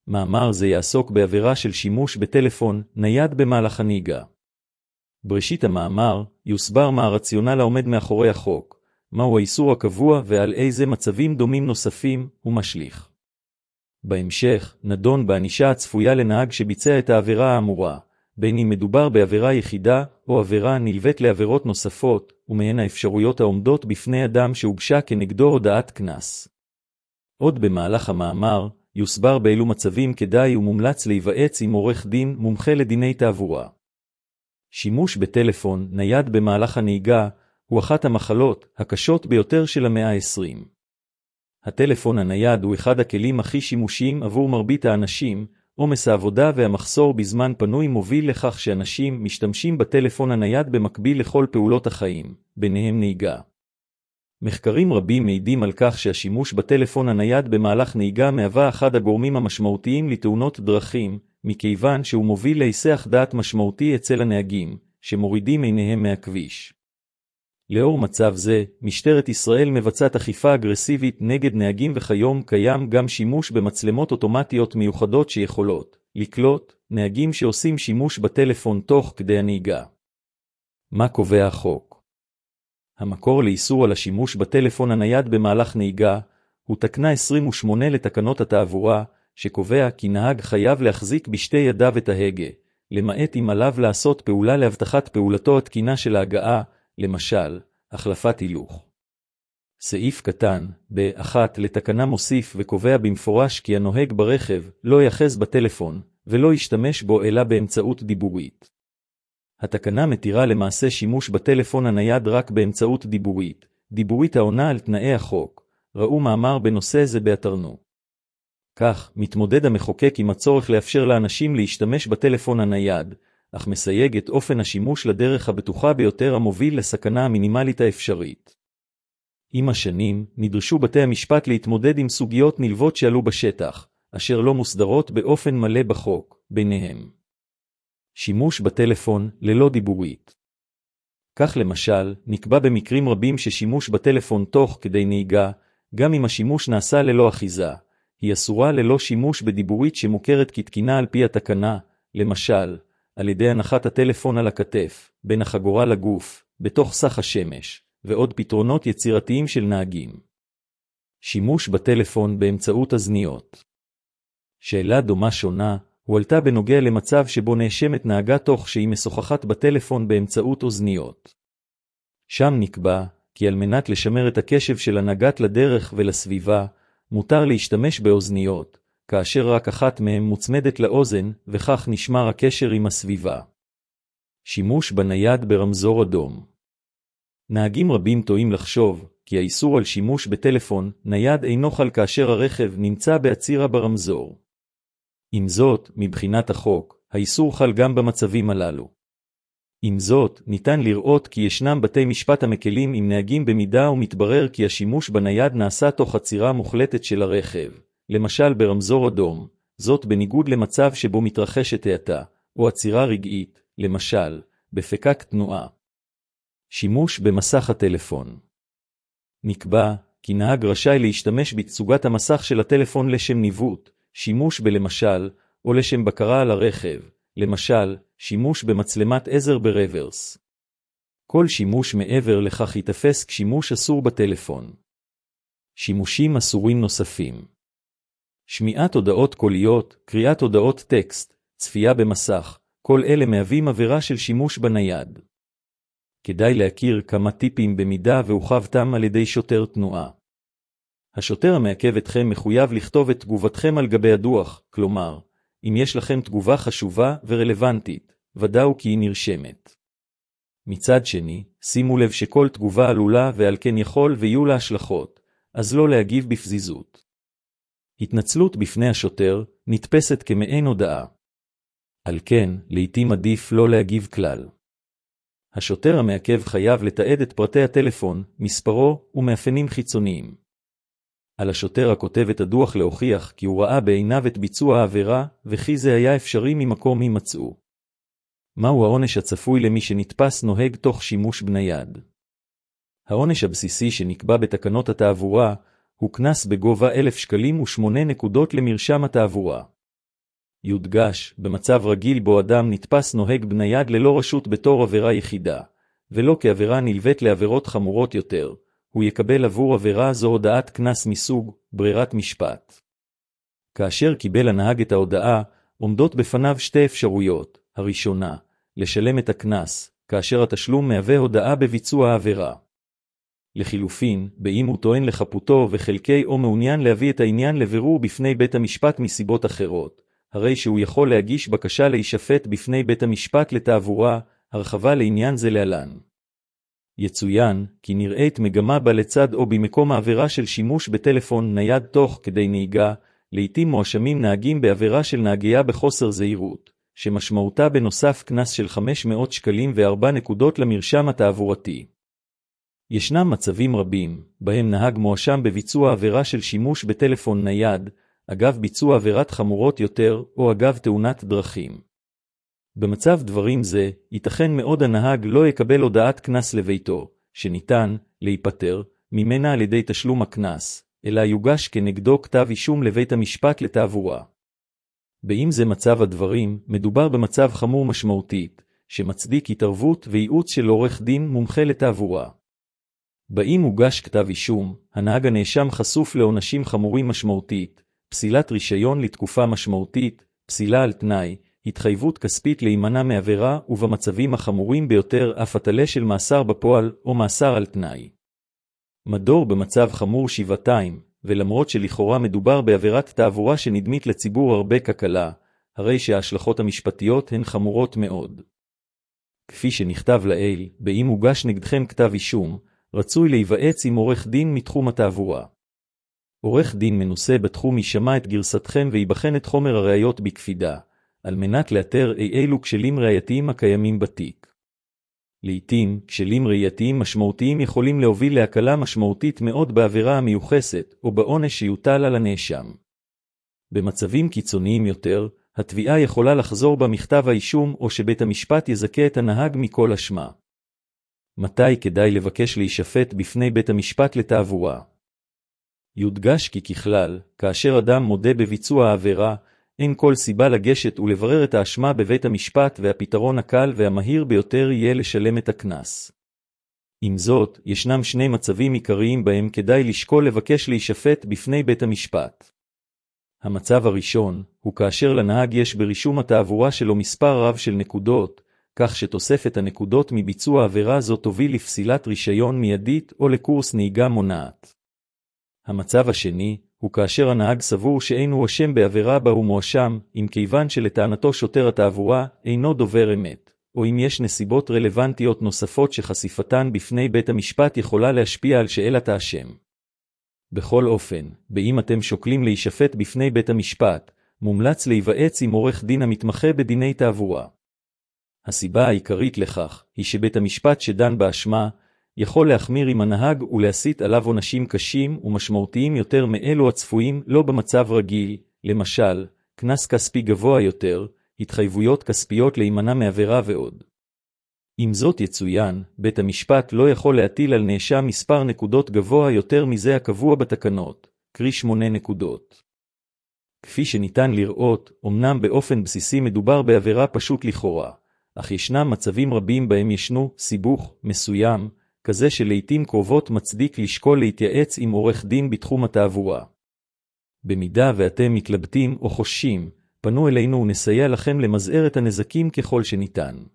מאמר זה יעסוק בעבירה של שימוש בטלפון נייד במהלך הנהיגה. בראשית המאמר יוסבר מה הרציונל העומד מאחורי החוק, מהו האיסור הקבוע ועל איזה מצבים דומים נוספים הוא משליך. בהמשך נדון בענישה הצפויה לנהג שביצע את העבירה האמורה, בין אם מדובר בעבירה יחידה או עבירה נלווית לעבירות נוספות, ומהן האפשרויות העומדות בפני אדם שהוגשה כנגדו הודעת קנס. עוד במהלך המאמר יוסבר באילו מצבים כדאי ומומלץ להיוועץ עם עורך דין מומחה לדיני תעבורה. שימוש בטלפון נייד במהלך הנהיגה הוא אחת המחלות הקשות ביותר של המאה ה-20. הטלפון הנייד הוא אחד הכלים הכי שימושיים עבור מרבית האנשים, עומס העבודה והמחסור בזמן פנוי מוביל לכך שאנשים משתמשים בטלפון הנייד במקביל לכל פעולות החיים, ביניהם נהיגה. מחקרים רבים מעידים על כך שהשימוש בטלפון הנייד במהלך נהיגה מהווה אחד הגורמים המשמעותיים לתאונות דרכים, מכיוון שהוא מוביל להיסח דעת משמעותי אצל הנהגים, שמורידים עיניהם מהכביש. לאור מצב זה, משטרת ישראל מבצעת אכיפה אגרסיבית נגד נהגים וכיום קיים גם שימוש במצלמות אוטומטיות מיוחדות שיכולות לקלוט נהגים שעושים שימוש בטלפון תוך כדי הנהיגה. מה קובע החוק? המקור לאיסור על השימוש בטלפון הנייד במהלך נהיגה הוא תקנה 28 לתקנות התעבורה, שקובע כי נהג חייב להחזיק בשתי ידיו את ההגה, למעט אם עליו לעשות פעולה להבטחת פעולתו התקינה של ההגעה, למשל, החלפת הילוך. סעיף קטן ב1 לתקנה מוסיף וקובע במפורש כי הנוהג ברכב לא יחז בטלפון ולא ישתמש בו אלא באמצעות דיבורית. התקנה מתירה למעשה שימוש בטלפון הנייד רק באמצעות דיבורית, דיבורית העונה על תנאי החוק. ראו מאמר בנושא זה באתרנו. כך, מתמודד המחוקק עם הצורך לאפשר לאנשים להשתמש בטלפון הנייד, אך מסייג את אופן השימוש לדרך הבטוחה ביותר המוביל לסכנה המינימלית האפשרית. עם השנים, נדרשו בתי המשפט להתמודד עם סוגיות נלוות שעלו בשטח, אשר לא מוסדרות באופן מלא בחוק, ביניהם. שימוש בטלפון ללא דיבורית. כך למשל, נקבע במקרים רבים ששימוש בטלפון תוך כדי נהיגה, גם אם השימוש נעשה ללא אחיזה, היא אסורה ללא שימוש בדיבורית שמוכרת כתקינה על פי התקנה, למשל, על ידי הנחת הטלפון על הכתף, בין החגורה לגוף, בתוך סך השמש, ועוד פתרונות יצירתיים של נהגים. שימוש בטלפון באמצעות אזניות. שאלה דומה שונה, הועלתה בנוגע למצב שבו נאשמת נהגה תוך שהיא משוחחת בטלפון באמצעות אוזניות. שם נקבע, כי על מנת לשמר את הקשב של הנהגת לדרך ולסביבה, מותר להשתמש באוזניות, כאשר רק אחת מהן מוצמדת לאוזן, וכך נשמר הקשר עם הסביבה. שימוש בנייד ברמזור אדום. נהגים רבים טועים לחשוב, כי האיסור על שימוש בטלפון נייד אינו חל כאשר הרכב נמצא בעצירה ברמזור. עם זאת, מבחינת החוק, האיסור חל גם במצבים הללו. עם זאת, ניתן לראות כי ישנם בתי משפט המקלים עם נהגים במידה ומתברר כי השימוש בנייד נעשה תוך עצירה מוחלטת של הרכב, למשל ברמזור אדום, זאת בניגוד למצב שבו מתרחשת האטה, או עצירה רגעית, למשל, בפקק תנועה. שימוש במסך הטלפון. נקבע כי נהג רשאי להשתמש בתצוגת המסך של הטלפון לשם ניווט, שימוש בלמשל, או לשם בקרה על הרכב, למשל, שימוש במצלמת עזר ברוורס. כל שימוש מעבר לכך יתפס כשימוש אסור בטלפון. שימושים אסורים נוספים. שמיעת הודעות קוליות, קריאת הודעות טקסט, צפייה במסך, כל אלה מהווים עבירה של שימוש בנייד. כדאי להכיר כמה טיפים במידה והוכבתם על ידי שוטר תנועה. השוטר המעכב אתכם מחויב לכתוב את תגובתכם על גבי הדוח, כלומר, אם יש לכם תגובה חשובה ורלוונטית, ודאו כי היא נרשמת. מצד שני, שימו לב שכל תגובה עלולה ועל כן יכול ויהיו לה השלכות, אז לא להגיב בפזיזות. התנצלות בפני השוטר נתפסת כמעין הודעה. על כן, לעתים עדיף לא להגיב כלל. השוטר המעכב חייב לתעד את פרטי הטלפון, מספרו ומאפיינים חיצוניים. על השוטר הכותב את הדוח להוכיח כי הוא ראה בעיניו את ביצוע העבירה, וכי זה היה אפשרי ממקום הימצאו. מהו העונש הצפוי למי שנתפס נוהג תוך שימוש בנייד? העונש הבסיסי שנקבע בתקנות התעבורה הוא קנס בגובה 1,000 שקלים ו8 נקודות למרשם התעבורה. יודגש, במצב רגיל בו אדם נתפס נוהג בנייד ללא רשות בתור עבירה יחידה, ולא כעבירה נלווית לעבירות חמורות יותר, הוא יקבל עבור עבירה זו הודעת קנס מסוג ברירת משפט. כאשר קיבל הנהג את ההודעה, עומדות בפניו שתי אפשרויות. הראשונה, לשלם את הקנס, כאשר התשלום מהווה הודאה בביצוע העבירה. לחילופין, באם הוא טוען לחפותו וחלקי או מעוניין להביא את העניין לבירור בפני בית המשפט מסיבות אחרות, הרי שהוא יכול להגיש בקשה להישפט בפני בית המשפט לתעבורה, הרחבה לעניין זה להלן. יצוין, כי נראית מגמה בה לצד או במקום העבירה של שימוש בטלפון נייד תוך כדי נהיגה, לעתים מואשמים נהגים בעבירה של נהגייה בחוסר זהירות, שמשמעותה בנוסף קנס של 500 שקלים ו4 נקודות למרשם התעבורתי. ישנם מצבים רבים, בהם נהג מואשם בביצוע עבירה של שימוש בטלפון נייד, אגב ביצוע עבירת חמורות יותר או אגב תאונת דרכים. במצב דברים זה, ייתכן מאוד הנהג לא יקבל הודעת קנס לביתו, שניתן להיפטר ממנה על ידי תשלום הקנס, אלא יוגש כנגדו כתב אישום לבית המשפט לתעבורה. באם זה מצב הדברים, מדובר במצב חמור משמעותית, שמצדיק התערבות וייעוץ של עורך דין מומחה לתעבורה. באם הוגש כתב אישום, הנהג הנאשם חשוף לעונשים חמורים משמעותית, פסילת רישיון לתקופה משמעותית, פסילה על תנאי, התחייבות כספית להימנע מעבירה ובמצבים החמורים ביותר אף הטלה של מאסר בפועל או מאסר על תנאי. מדור במצב חמור שבעתיים, ולמרות שלכאורה מדובר בעבירת תעבורה שנדמית לציבור הרבה כקלה, הרי שההשלכות המשפטיות הן חמורות מאוד. כפי שנכתב לעיל, באם הוגש נגדכם כתב אישום, רצוי להיוועץ עם עורך דין מתחום התעבורה. עורך דין מנוסה בתחום ישמע את גרסתכם ויבחן את חומר הראיות בקפידה, על מנת לאתר אילו כשלים ראייתיים הקיימים בתיק. לעתים, כשלים ראייתיים משמעותיים יכולים להוביל להקלה משמעותית מאוד בעבירה המיוחסת, או בעונש שיוטל על הנאשם. במצבים קיצוניים יותר, התביעה יכולה לחזור במכתב האישום או שבית המשפט יזכה את הנהג מכל אשמה. מתי כדאי לבקש להישפט בפני בית המשפט לתעבורה? יודגש כי ככלל, כאשר אדם מודה בביצוע העבירה, אין כל סיבה לגשת ולברר את האשמה בבית המשפט והפתרון הקל והמהיר ביותר יהיה לשלם את הקנס. עם זאת, ישנם שני מצבים עיקריים בהם כדאי לשקול לבקש להישפט בפני בית המשפט. המצב הראשון הוא כאשר לנהג יש ברישום התעבורה שלו מספר רב של נקודות, כך שתוספת הנקודות מביצוע העבירה זו תוביל לפסילת רישיון מיידית או לקורס נהיגה מונעת. המצב השני הוא כאשר הנהג סבור שאינו אשם בעבירה בה הוא מואשם, אם כיוון שלטענתו שוטר התעבורה אינו דובר אמת, או אם יש נסיבות רלוונטיות נוספות שחשיפתן בפני בית המשפט יכולה להשפיע על שאלת האשם. בכל אופן, באם אתם שוקלים להישפט בפני בית המשפט, מומלץ להיוועץ עם עורך דין המתמחה בדיני תעבורה. הסיבה העיקרית לכך היא שבית המשפט שדן באשמה יכול להחמיר עם הנהג ולהשית עליו עונשים קשים ומשמעותיים יותר מאלו הצפויים לא במצב רגיל, למשל, קנס כספי גבוה יותר, התחייבויות כספיות להימנע מעבירה ועוד. עם זאת יצוין, בית המשפט לא יכול להטיל על נאשם מספר נקודות גבוה יותר מזה הקבוע בתקנות, קרי 8 נקודות. כפי שניתן לראות, אמנם באופן בסיסי מדובר בעבירה פשוט לכאורה, אך ישנם מצבים רבים בהם ישנו סיבוך מסוים, כזה שלעיתים קרובות מצדיק לשקול להתייעץ עם עורך דין בתחום התעבורה. במידה ואתם מתלבטים או חוששים, פנו אלינו ונסייע לכם למזער את הנזקים ככל שניתן.